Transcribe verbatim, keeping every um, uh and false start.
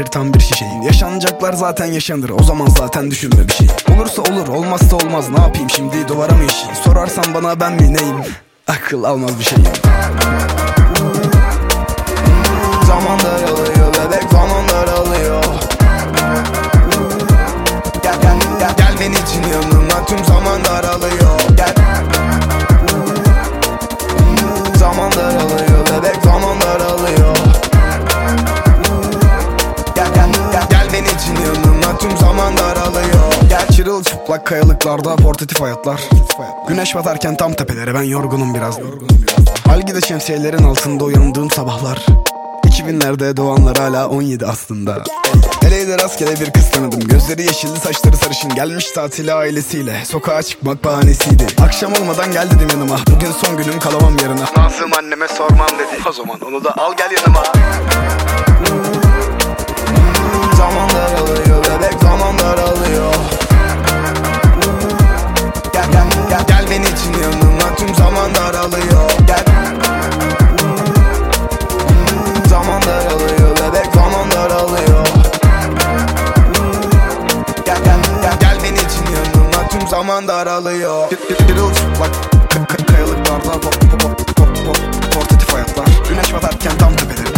tam bir şişeyim. Yaşanacaklar zaten yaşanır, o zaman zaten düşünme bir şey. Olursa olur, olmazsa olmaz, ne yapayım şimdi, duvara mı işeyim? Sorarsan bana ben mi neyim? Akıl almaz bir şeyim. Zaman daralıyor bebek, zaman daralıyor. Gel gel gel gel benim için yanına, tüm zaman daralıyor. Gel. Zaman daralıyor bebek, zaman daralıyor. Gel gel gel gel benim için yanına, tüm zaman daralıyor. Gel. Çırılçıplak kayalıklarda portatif hayatlar. Güneş batarken tam tepelere, ben yorgunum biraz. Algide şemsiyelerin altında uyandığım sabahlar. iki binlerde doğanlar hala on yedi aslında. Eleğde rastgele bir kız tanıdım. Gözleri yeşilli, saçları sarışın. Gelmiş tatile ailesiyle, sokağa çıkmak bahanesiydi. Akşam olmadan gel dedim yanıma, bugün son günüm, kalamam yarına. Nazım anneme sormam dedi, o zaman onu da al gel yanıma. Zaman daralıyor bebek, zaman daralıyor. Gel gel gel gel benim için yanıma, tüm zaman daralıyor. Gel. Zaman daralıyor bebek, zaman daralıyor. Gel gel gel gel benim için yanıma, tüm zaman daralıyor. Kırılçıplak kayalıklarda portatif hayatlar. Güneş batarken tam tepelere,